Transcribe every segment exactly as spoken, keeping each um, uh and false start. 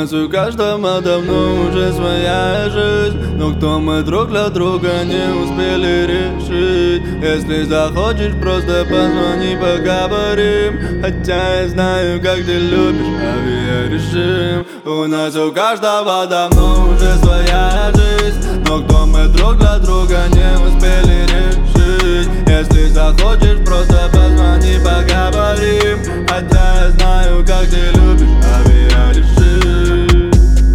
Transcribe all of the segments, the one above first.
нас у каждого давно уже своя жизнь, но кто мы друг для друга не успели решить. Если захочешь, просто позвони, поговорим. Хотя я знаю, как ты любишь авиарежим. У нас у каждого давно уже своя жизнь, но кто мы друг для друга не успели решить. Если захочешь, просто позвони, поговорим. Хотя я знаю, как ты любишь авиарежим.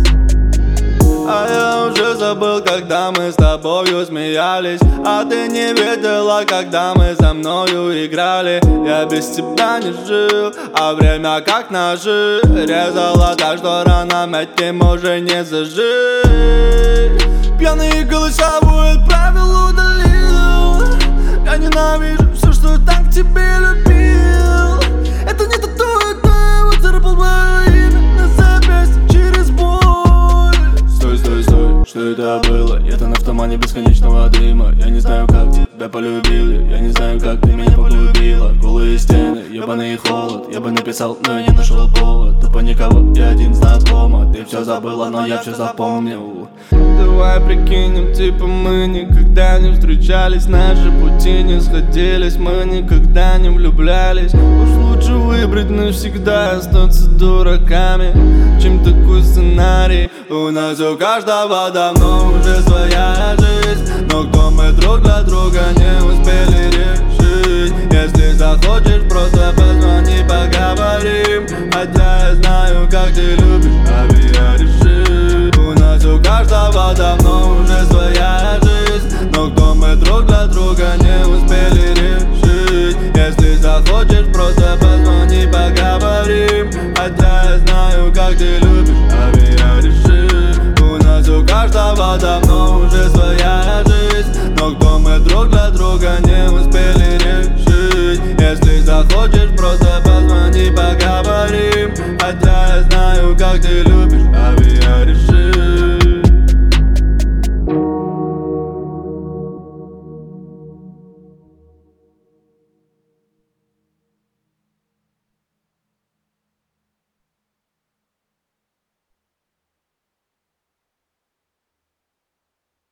А я уже забыл, когда мы с тобою смеялись, а ты не видела, когда мы со мною играли. Я без тебя не жил, а время как ножи резало так, что ранам этим уже не зажить. Пьяные голосовой отправил, удалил. Я ненавижу все, что так к тебе любил. Это не тату, это его царапал мое имя на запястье через боль. Стой, стой, стой, что это было? Я-то на автомате бесконечного дыма. Я не знаю, как тебя полюбил, я не знаю, как ты меня поглубила. Голые стены, ебаный холод. Я бы написал, но я не нашел повод. Тупо никого, я один знакома. Ты все забыла, но я все запомнил. Давай прикинем, типа мы никогда не встречались, наши пути не сходились, мы никогда не влюблялись. Уж лучше выбрать навсегда, остаться дураками, чем такой сценарий. У нас у каждого давно уже своя жизнь, но кто мы друг для друга не успели решить. Если захочешь, просто позвони, поговорим. Хотя я знаю, как ты любишь авиарежим. У нас у каждого давно уже своя жизнь, но кто мы друг для друга не успели решить. Если захочешь, просто позвони, поговорим. Хотя я знаю, как ты любишь авиарежим. У нас у каждого давно уже своя жизнь, но кто мы друг для друга не успели решить. Если захочешь, просто позвони, поговорим. Хотя я знаю, как ты любишь